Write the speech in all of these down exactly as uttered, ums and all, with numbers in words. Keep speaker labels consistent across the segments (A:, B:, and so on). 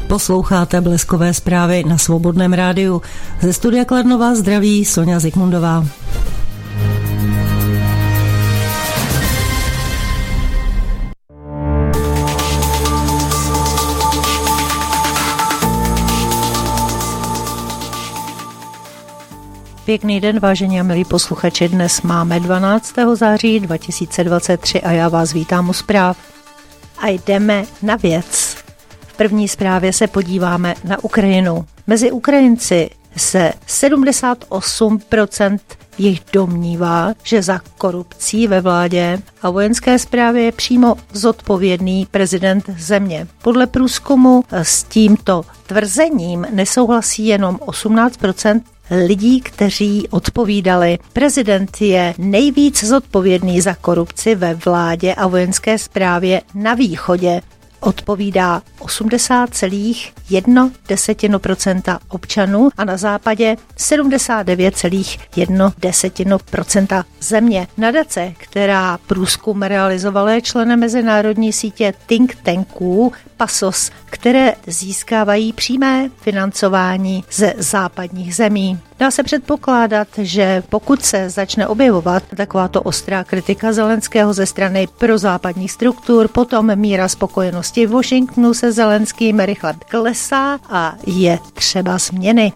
A: Posloucháte Bleskové zprávy na Svobodném rádiu. Ze studia Kladno vás zdraví Sonja Zikmundová. Pěkný den, vážení a milí posluchači. Dnes máme dvanáctého září dva tisíce dvacet tři a já vás vítám u zpráv. A jdeme na věc. V první zprávě se podíváme na Ukrajinu. Mezi Ukrajinci se sedmdesát osm procent jich domnívá, že za korupcí ve vládě a vojenské správě je přímo zodpovědný prezident země. Podle průzkumu s tímto tvrzením nesouhlasí jenom osmnáct procent lidí, kteří odpovídali. Prezident je nejvíc zodpovědný za korupci ve vládě a vojenské správě na východě. Odpovídá osmdesát celá jedna desetina procenta občanů a na západě sedmdesát devět celá jedna desetina procenta země. Nadace, která průzkum realizovala, je členem mezinárodní sítě think tanků PASOS, které získávají přímé financování ze západních zemí. Dá se předpokládat, že pokud se začne objevovat takováto ostrá kritika Zelenského ze strany prozápadních struktur, potom míra spokojenosti v Washingtonu se Zelenským rychle klesá a je třeba změny.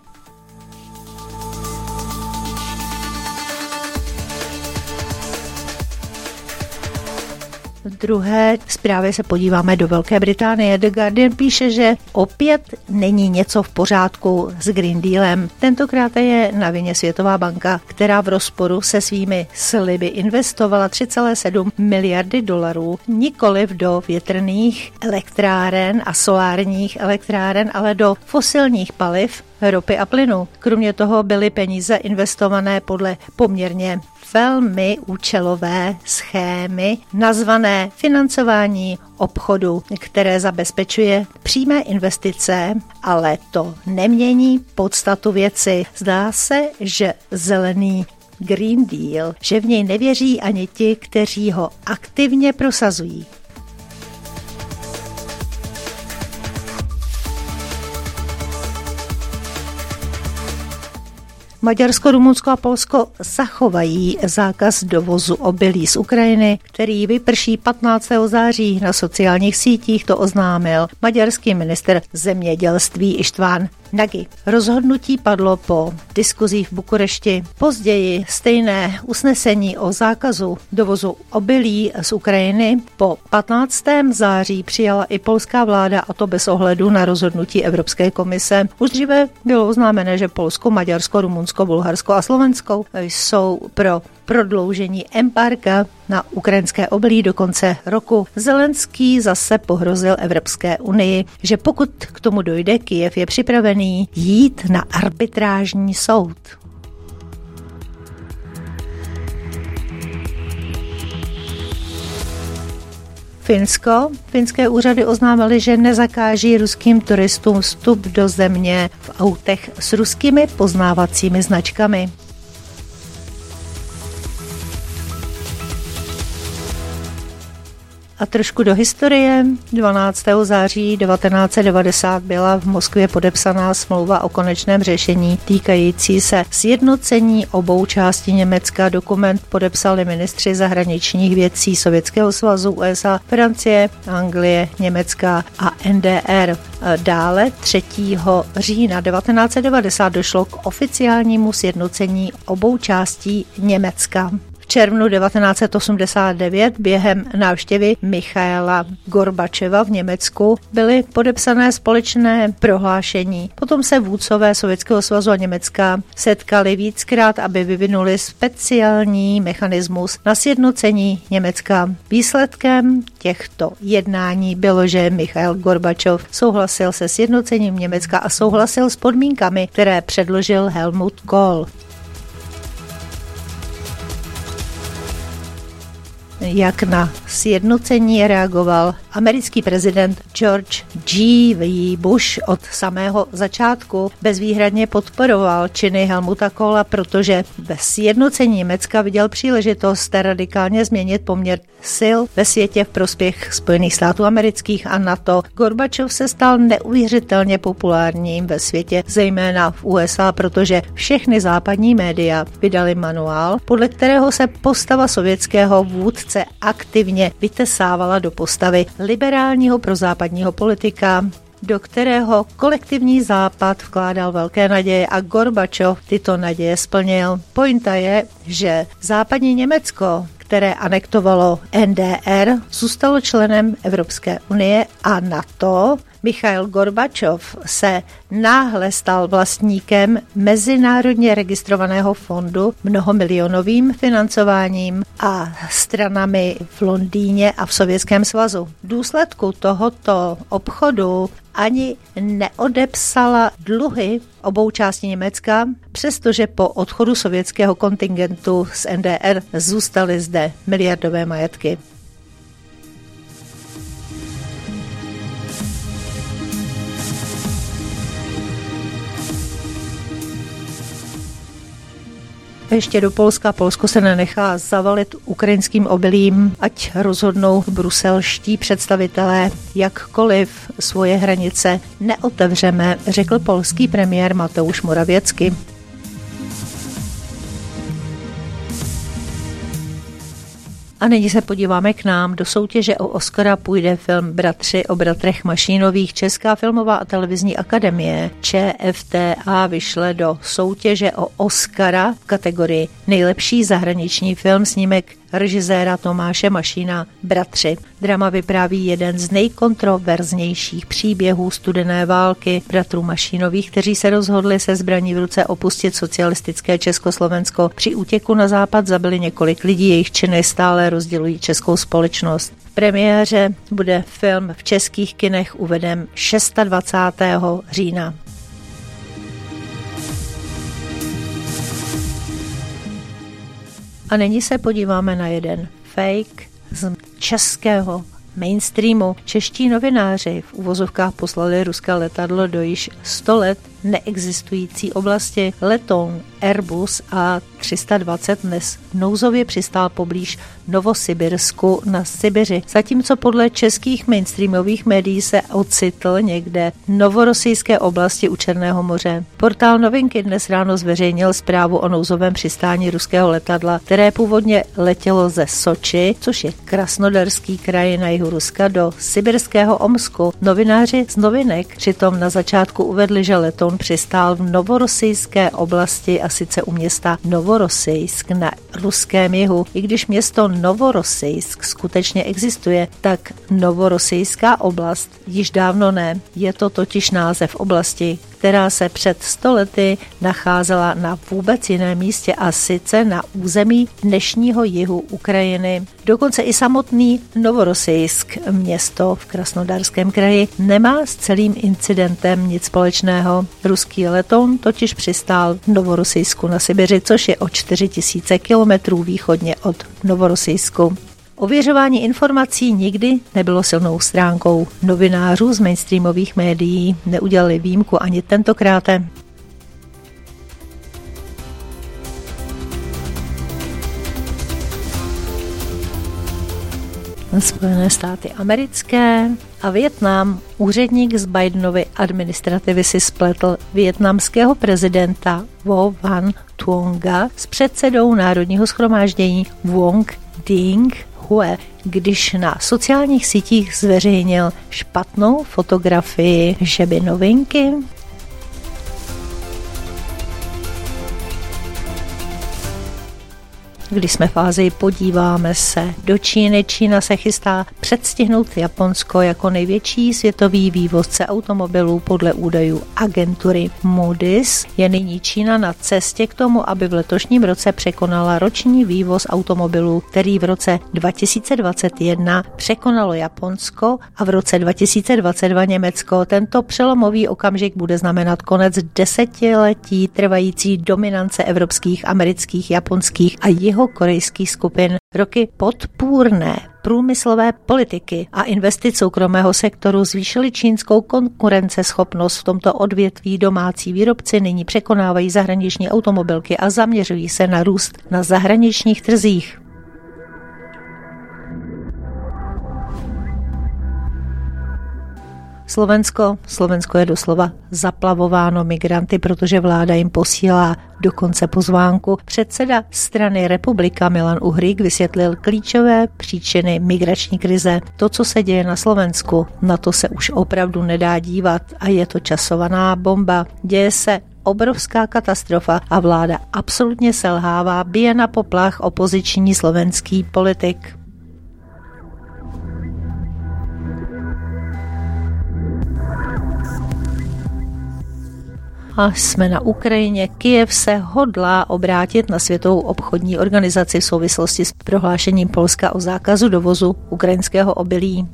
A: V druhé zprávě se podíváme do Velké Británie. The Guardian píše, že opět není něco v pořádku s Green Dealem. Tentokrát je na vině Světová banka, která v rozporu se svými sliby investovala tři celé sedm miliardy dolarů nikoliv do větrných elektráren a solárních elektráren, ale do fosilních paliv, ropy a plynu. Kromě toho byly peníze investované podle poměrně velmi účelové schémy nazvané financování obchodu, které zabezpečuje přímé investice, ale to nemění podstatu věci. Zdá se, že zelený Green Deal, že v něj nevěří ani ti, kteří ho aktivně prosazují. Maďarsko, Rumunsko a Polsko zachovají zákaz dovozu obilí z Ukrajiny, který vyprší patnáctého září. Na sociálních sítích to oznámil maďarský ministr zemědělství István Nagy. Rozhodnutí padlo po diskuzích v Bukurešti. Později stejné usnesení o zákazu dovozu obilí z Ukrajiny po patnáctého září přijala i polská vláda, a to bez ohledu na rozhodnutí Evropské komise. Už dříve bylo oznámené, že Polsko, Maďarsko, Rumunsko, Bulharsko a Slovensko jsou pro prodloužení embarga na ukrajinské obilí do konce roku. Zelenský zase pohrozil Evropské unii, že pokud k tomu dojde, Kyjev je připravený jít na arbitrážní soud. Finsko. Finské úřady oznámily, že nezakáží ruským turistům vstup do země v autech s ruskými poznávacími značkami. A trošku do historie. dvanáctého září devatenáct set devadesát byla v Moskvě podepsaná smlouva o konečném řešení týkající se sjednocení obou částí Německa. Dokument podepsali ministři zahraničních věcí Sovětského svazu, U S A, Francie, Anglie, Německa a N D R. Dále třetího října devatenáct set devadesát došlo k oficiálnímu sjednocení obou částí Německa. V červnu devatenáct set osmdesát devět během návštěvy Michaila Gorbačeva v Německu byly podepsané společné prohlášení. Potom se vůdcové Sovětského svazu a Německa setkali víckrát, aby vyvinuli speciální mechanismus na sjednocení Německa. Výsledkem těchto jednání bylo, že Michail Gorbačov souhlasil se sjednocením Německa a souhlasil s podmínkami, které předložil Helmut Kohl. jak na sjednocení reagoval americký prezident George G. W. Bush od samého začátku. Bezvýhradně podporoval činy Helmuta Kohla, protože ve sjednocení Německa viděl příležitost radikálně změnit poměr sil ve světě v prospěch Spojených států amerických a NATO. Gorbačov se stal neuvěřitelně populárním ve světě, zejména v U S A, protože všechny západní média vydali manuál, podle kterého se postava sovětského vůdce aktivně vytesávala do postavy liberálního prozápadního politika, do kterého kolektivní západ vkládal velké naděje a Gorbačov tyto naděje splnil. Pointa je, že západní Německo, které anektovalo N D R, zůstalo členem Evropské unie a NATO. Michail Gorbačov se náhle stal vlastníkem mezinárodně registrovaného fondu mnohomilionovým financováním a stranami v Londýně a v Sovětském svazu. V důsledku tohoto obchodu ani neodepsala dluhy obou částí Německa, přestože po odchodu sovětského kontingentu z N D R zůstaly zde miliardové majetky. Ještě do Polska. Polsko se nenechá zavalit ukrajinským obilím, ať rozhodnou bruselští představitelé jakkoliv svoje hranice neotevřeme, řekl polský premiér Mateusz Morawiecki. A nyní se podíváme k nám. Do soutěže o Oscara půjde film Bratři o bratrech Mašínových. Česká filmová a televizní akademie Č F T A vyšle do soutěže o Oscara v kategorii nejlepší zahraniční film snímek režiséra Tomáše Mašína Bratři. Drama vypráví jeden z nejkontroverznějších příběhů studené války bratrů Mašínových, kteří se rozhodli se zbraní v ruce opustit socialistické Československo. Při útěku na západ zabili několik lidí, jejich činy stále rozdělují českou společnost. V premiéře bude film v českých kinech uveden dvacátého šestého října. A nyní se podíváme na jeden fake z českého mainstreamu. Čeští novináři v uvozovkách poslali ruské letadlo do již sto let neexistující oblasti. Letoun Airbus A tři sta dvacet dnes nouzově přistál poblíž Novosibirsku na Sibiři, zatímco podle českých mainstreamových médií se ocitl někde v novorosijské oblasti u Černého moře. Portál Novinky dnes ráno zveřejnil zprávu o nouzovém přistání ruského letadla, které původně letělo ze Soči, což je krasnodarský kraj na jihu Ruska, do sibirského Omsku. Novináři z Novinek přitom na začátku uvedli, že letoun přistál v novorosijské oblasti a sice u města Novorosijsk na ruském jihu. I když město Novorosijsk skutečně existuje, tak Novorosijská oblast již dávno ne. Je to totiž název oblasti, která se před sto lety nacházela na vůbec jiném místě a sice na území dnešního jihu Ukrajiny. Dokonce i samotný Novorosijsk, město v Krasnodarském kraji, nemá s celým incidentem nic společného. Ruský letoun totiž přistál v Novorosijsku na Sibiři, což je o čtyři tisíce kilometrů východně od Novorosijsku. Ověřování informací nikdy nebylo silnou stránkou novinářů z mainstreamových médií. Neudělali výjimku ani tentokrát. Spojené státy americké a Vietnam. Úředník z Bidenovy administrativy si spletl vietnamského prezidenta Vo Van Thuonga s předsedou Národního shromáždění Nguyen Dinh Hue, když na sociálních sítích zveřejnil špatnou fotografii. Že by novinky? Když jsme v Asii, podíváme se do Číny. Čína se chystá předstihnout Japonsko jako největší světový vývozce automobilů podle údajů agentury Moody's. Je nyní Čína na cestě k tomu, aby v letošním roce překonala roční vývoz automobilů, který v roce dva tisíce dvacet jedna překonalo Japonsko a v roce dva tisíce dvacet dva Německo. Tento přelomový okamžik bude znamenat konec desetiletí trvající dominance evropských, amerických, japonských a jeho jihokorejských skupin. Roky podpůrné průmyslové politiky a investic soukromého sektoru zvýšily čínskou konkurenceschopnost v tomto odvětví. Domácí výrobci nyní překonávají zahraniční automobilky a zaměřují se na růst na zahraničních trzích. Slovensko. Slovensko je doslova zaplavováno migranty, protože vláda jim posílá dokonce pozvánku. Předseda strany Republika Milan Uhrík vysvětlil klíčové příčiny migrační krize. To, co se děje na Slovensku, na to se už opravdu nedá dívat a je to časovaná bomba. Děje se obrovská katastrofa a vláda absolutně selhává, bije na poplach opoziční slovenský politik. A jsme na Ukrajině. Kyjev se hodlá obrátit na Světovou obchodní organizaci v souvislosti s prohlášením Polska o zákazu dovozu ukrajinského obilí.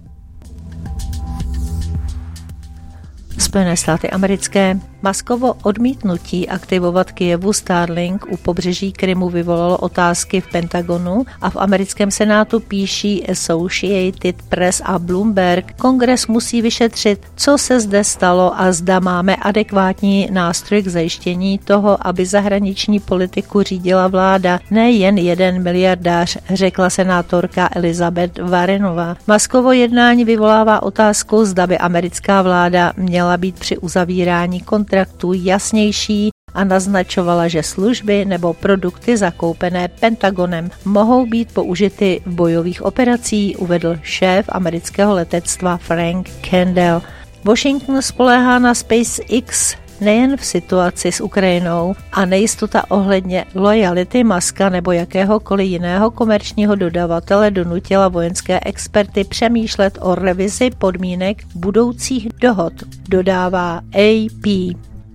A: Spojené státy americké. Muskovo odmítnutí aktivovat Kyjevu Starlink u pobřeží Krymu vyvolalo otázky v Pentagonu a v americkém senátu píší Associated Press a Bloomberg. Kongres musí vyšetřit, co se zde stalo a zda máme adekvátní nástroj k zajištění toho, aby zahraniční politiku řídila vláda, ne jen jeden miliardář, řekla senátorka Elizabeth Warrenová. Muskovo jednání vyvolává otázku, zda by americká vláda měla být při uzavírání kontraktů jasnější a naznačovala, že služby nebo produkty zakoupené Pentagonem mohou být použity v bojových operacích, uvedl šéf amerického letectva Frank Kendall. Washington spoléhá na SpaceX nejen v situaci s Ukrajinou a nejistota ohledně lojality Muska nebo jakéhokoliv jiného komerčního dodavatele donutila vojenské experty přemýšlet o revizi podmínek budoucích dohod, dodává A P.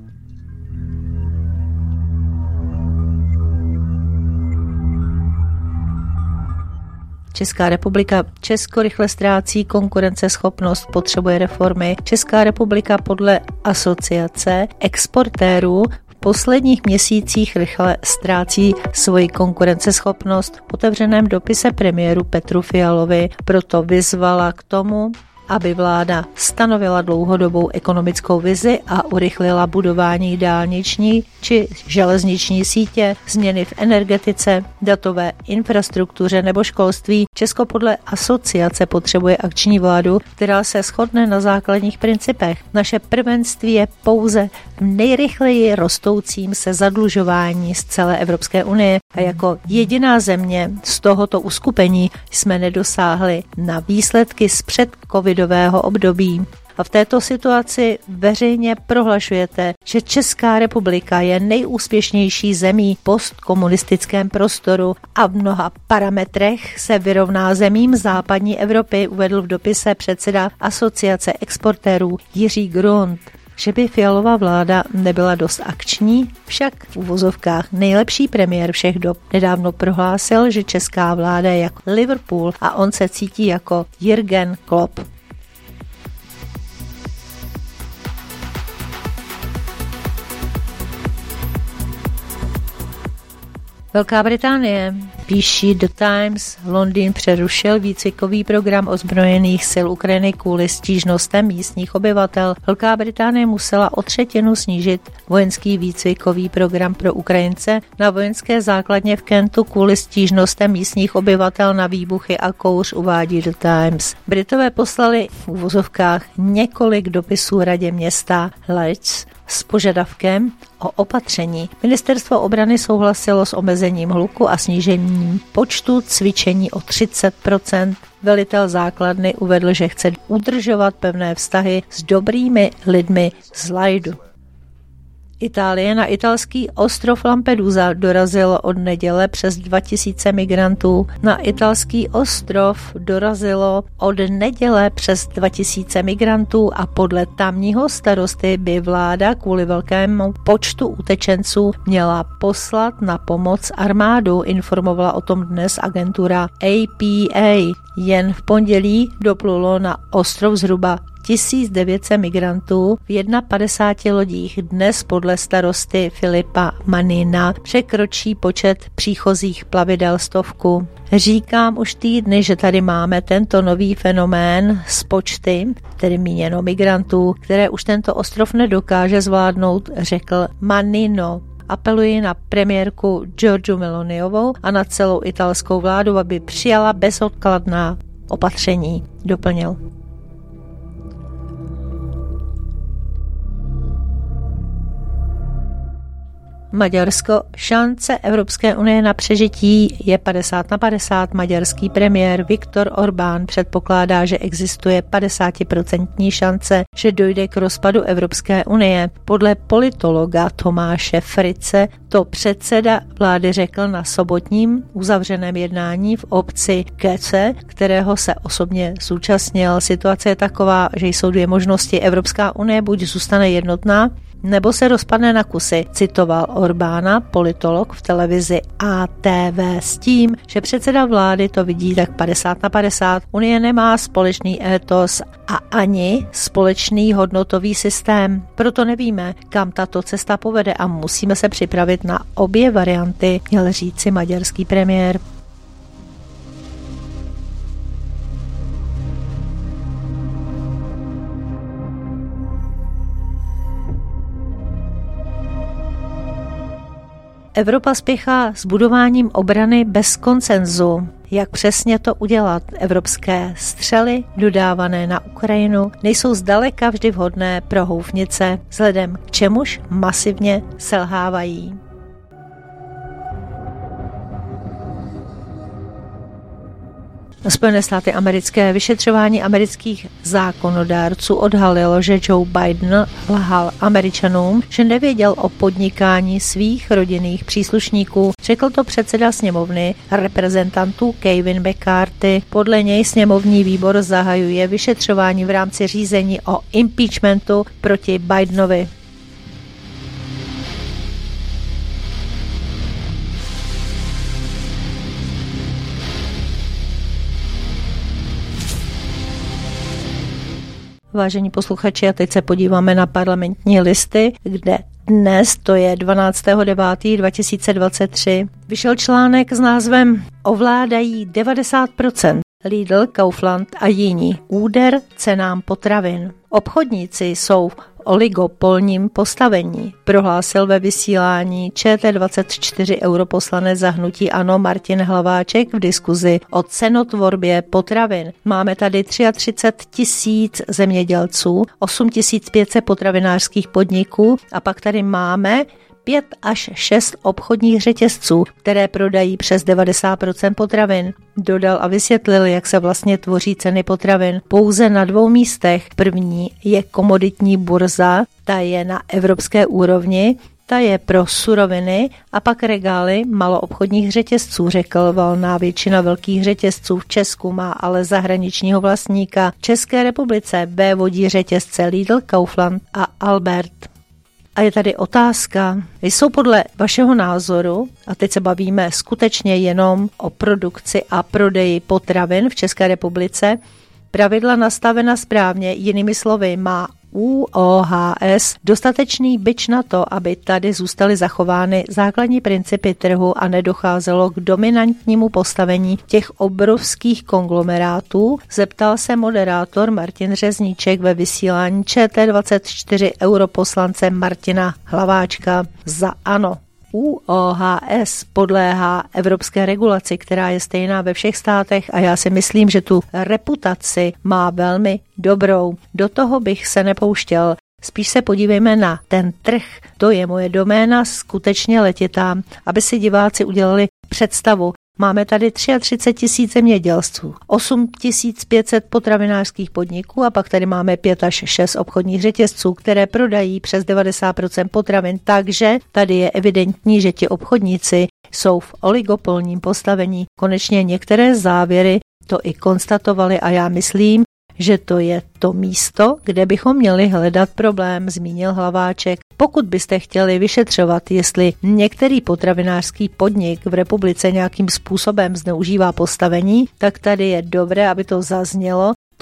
A: Česká republika. Česko rychle ztrácí konkurenceschopnost, potřebuje reformy. Česká republika podle asociace exportérů v posledních měsících rychle ztrácí svoji konkurenceschopnost. V otevřeném dopise premiéru Petru Fialovi proto vyzvala k tomu, aby vláda stanovila dlouhodobou ekonomickou vizi a urychlila budování dálniční či železniční sítě, změny v energetice, datové infrastruktuře nebo školství. Česko podle asociace potřebuje akční vládu, která se shodne na základních principech. Naše prvenství je pouze v nejrychleji rostoucím se zadlužování z celé Evropské unie a jako jediná země z tohoto uskupení jsme nedosáhli na výsledky z před covidového období. A v této situaci veřejně prohlašujete, že Česká republika je nejúspěšnější zemí v postkomunistickém prostoru a v mnoha parametrech se vyrovná zemím západní Evropy, uvedl v dopise předseda asociace exportérů Jiří Grund. Že by Fialova vláda nebyla dost akční, však v uvozovkách nejlepší premiér všech dob nedávno prohlásil, že česká vláda je jako Liverpool a on se cítí jako Jürgen Klopp. Velká Británie. Píší The Times, Londýn přerušil výcvikový program ozbrojených sil Ukrajiny kvůli stížnostem místních obyvatel. Velká Británie musela o třetinu snížit vojenský výcvikový program pro Ukrajince na vojenské základně v Kentu kvůli stížnostem místních obyvatel na výbuchy a kouř, uvádí The Times. Britové poslali v uvozovkách několik dopisů radě města Leeds s požadavkem o opatření. Ministerstvo obrany souhlasilo s omezením hluku a snížením počtu cvičení o třicet procent. Velitel základny uvedl, že chce udržovat pevné vztahy s dobrými lidmi z Lajdu. Itálie. Na italský ostrov Lampedusa dorazilo od neděle přes dva tisíce migrantů. Na italský ostrov dorazilo od neděle přes dva tisíce migrantů a podle tamního starosty by vláda kvůli velkému počtu utečenců měla poslat na pomoc armádu, informovala o tom dnes agentura A P A. Jen v pondělí doplulo na ostrov zhruba tisíc devět set migrantů v padesáti jedné lodích. Dnes podle starosty Filipa Manina překročí počet příchozích plavidel stovku. Říkám už týdny, že tady máme tento nový fenomén z počty, tedy míněno migrantů, které už tento ostrov nedokáže zvládnout, řekl Manino. Apeluji na premiérku Giorgiu Meloniovou a na celou italskou vládu, aby přijala bezodkladná opatření, doplnil. Maďarsko. Šance Evropské unie na přežití je padesát na padesát. Maďarský premiér Viktor Orbán předpokládá, že existuje padesátiprocentní šance, že dojde k rozpadu Evropské unie. Podle politologa Tomáše Frice to předseda vlády řekl na sobotním uzavřeném jednání v obci Kece, kterého se osobně zúčastnil. Situace je taková, že jsou dvě možnosti. Evropská unie buď zůstane jednotná, nebo se rozpadne na kusy, citoval Orbána, politolog v televizi A T V s tím, že předseda vlády to vidí tak padesát na padesát. Unie nemá společný étos a ani společný hodnotový systém. Proto nevíme, kam tato cesta povede a musíme se připravit na obě varianty, měl říci maďarský premiér. Evropa spěchá s budováním obrany bez konsenzu. Jak přesně to udělat? Evropské střely dodávané na Ukrajinu nejsou zdaleka vždy vhodné pro houfnice, vzhledem k čemuž masivně selhávají. Spojené státy americké vyšetřování amerických zákonodárců odhalilo, že Joe Biden lhal Američanům, že nevěděl o podnikání svých rodinných příslušníků. Řekl to předseda sněmovny reprezentantů Kevin McCarthy. Podle něj sněmovní výbor zahajuje vyšetřování v rámci řízení o impeachmentu proti Bidenovi. Vážení posluchači, a teď se podíváme na parlamentní listy, kde dnes, to je dvanáctého devátého dva tisíce dvacet tři, vyšel článek s názvem Ovládají devadesát procent. Lidl, Kaufland a jiní. Úder cenám potravin. Obchodníci jsou v oligopolním postavení, prohlásil ve vysílání Č T dvacet čtyři europoslanec za hnutí ANO Martin Hlaváček v diskuzi o cenotvorbě potravin. Máme tady třicet tři tisíc zemědělců, osm tisíc pět set potravinářských podniků a pak tady máme pět až šest obchodních řetězců, které prodají přes devadesát procent potravin. Dodal a vysvětlil, jak se vlastně tvoří ceny potravin. Pouze na dvou místech. První je komoditní burza, ta je na evropské úrovni, ta je pro suroviny a pak regály maloobchodních řetězců, řekl. Valná většina velkých řetězců v Česku má ale zahraničního vlastníka. V České republice vévodí řetězce Lidl, Kaufland a Albert. A je tady otázka, jsou podle vašeho názoru, a teď se bavíme skutečně jenom o produkci a prodeji potravin v České republice, pravidla nastavena správně, jinými slovy má U O H S dostatečný bič na to, aby tady zůstaly zachovány základní principy trhu a nedocházelo k dominantnímu postavení těch obrovských konglomerátů, zeptal se moderátor Martin Řezníček ve vysílání Č T dvacet čtyři europoslance Martina Hlaváčka za ANO. U O H S podléhá evropské regulaci, která je stejná ve všech státech a já si myslím, že tu reputaci má velmi dobrou. Do toho bych se nepouštěl. Spíš se podívejme na ten trh. To je moje doména skutečně letitá, aby si diváci udělali představu. Máme tady třicet tři tisíc zemědělců, osm tisíc pět set potravinářských podniků a pak tady máme pět až šest obchodních řetězců, které prodají přes devadesát procent potravin, takže tady je evidentní, že ti obchodníci jsou v oligopolním postavení. Konečně některé závěry to i konstatovali a já myslím, že to je to místo, kde bychom měli hledat problém, zmínil Hlaváček. Pokud byste chtěli vyšetřovat, jestli některý potravinářský podnik v republice nějakým způsobem zneužívá postavení, tak tady je dobré, aby to zaznělo.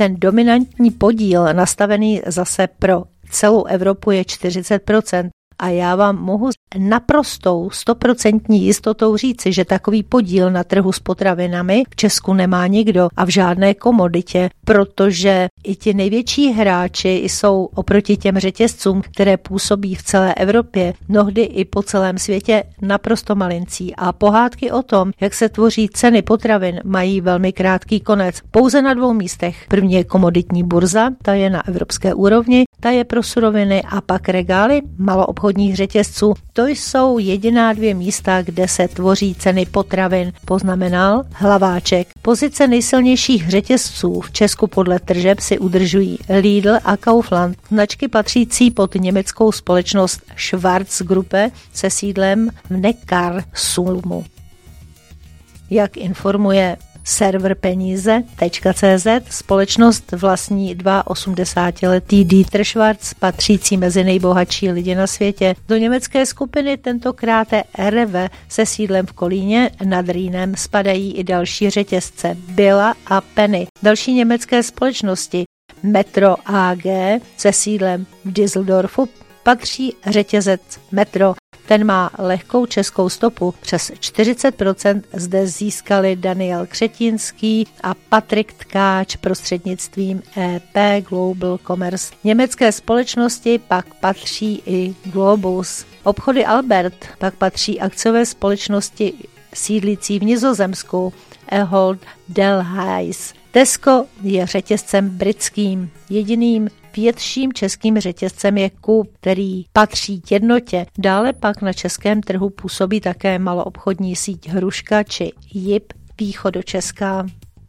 A: Ten dominantní podíl nastavený zase pro celou Evropu je čtyřicet procent. A já vám mohu naprostou stoprocentní jistotou říci, že takový podíl na trhu s potravinami v Česku nemá nikdo a v žádné komoditě, protože i ti největší hráči jsou oproti těm řetězcům, které působí v celé Evropě, mnohdy i po celém světě, naprosto malincí. A pohádky o tom, jak se tvoří ceny potravin, mají velmi krátký konec. Pouze na dvou místech. První je komoditní burza, ta je na evropské úrovni, ta je pro suroviny, a pak regály maloobchodních řetězců. To jsou jediná dvě místa, kde se tvoří ceny potravin, poznamenal Hlaváček. Pozice nejsilnějších řetězců v Česku podle tržeb si udržují Lidl a Kaufland, značky patřící pod německou společnost Schwarzgruppe se sídlem v Neckarsulmu. Jak informuje server peníze tečka cé zet, společnost vlastní osmdesátiletý Dieter Schwarz, patřící mezi nejbohatší lidi na světě. Do německé skupiny tentokrát R W se sídlem v Kolíně nad Rýnem spadají i další řetězce Billa a Penny. Další německé společnosti Metro A G se sídlem v Düsseldorfu patří řetězec Metro. Ten má lehkou českou stopu. Přes čtyřicet procent zde získali Daniel Křetínský a Patrik Tkáč prostřednictvím E P Global Commerce. Německé společnosti pak patří i Globus. Obchody Albert pak patří akciové společnosti sídlící v Nizozemsku Ahold Delhaize. Tesco je řetězcem britským. Jediným větším českým řetězcem je Coop, který patří jednotě. Dále pak na českém trhu působí také maloobchodní síť Hruška či Jip východočeská.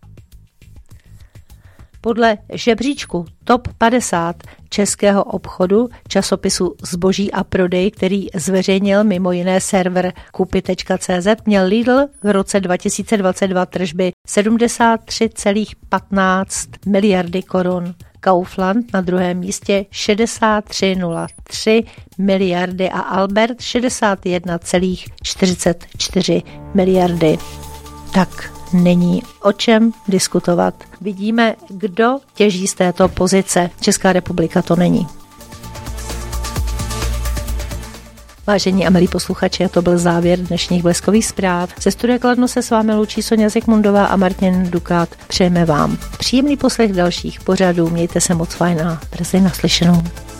A: Podle žebříčku Top padesát českého obchodu časopisu Zboží a prodej, který zveřejnil mimo jiné server kupy tečka cé zet, měl Lidl v roce dva tisíce dvacet dva tržby sedmdesát tři celá patnáct miliardy korun. Kaufland na druhém místě šedesát tři celá nula tři miliardy a Albert šedesát jedna celá čtyřicet čtyři miliardy. Tak není o čem diskutovat. Vidíme, kdo těží z této pozice. Česká republika to není. Vážení a milí posluchači, to byl závěr dnešních Bleskových zpráv. Ze studia Kladno se s vámi loučí Sonja Zikmundová a Martin Dukát. Přejeme vám příjemný poslech dalších pořadů. Mějte se moc fajn a brzy naslyšenou.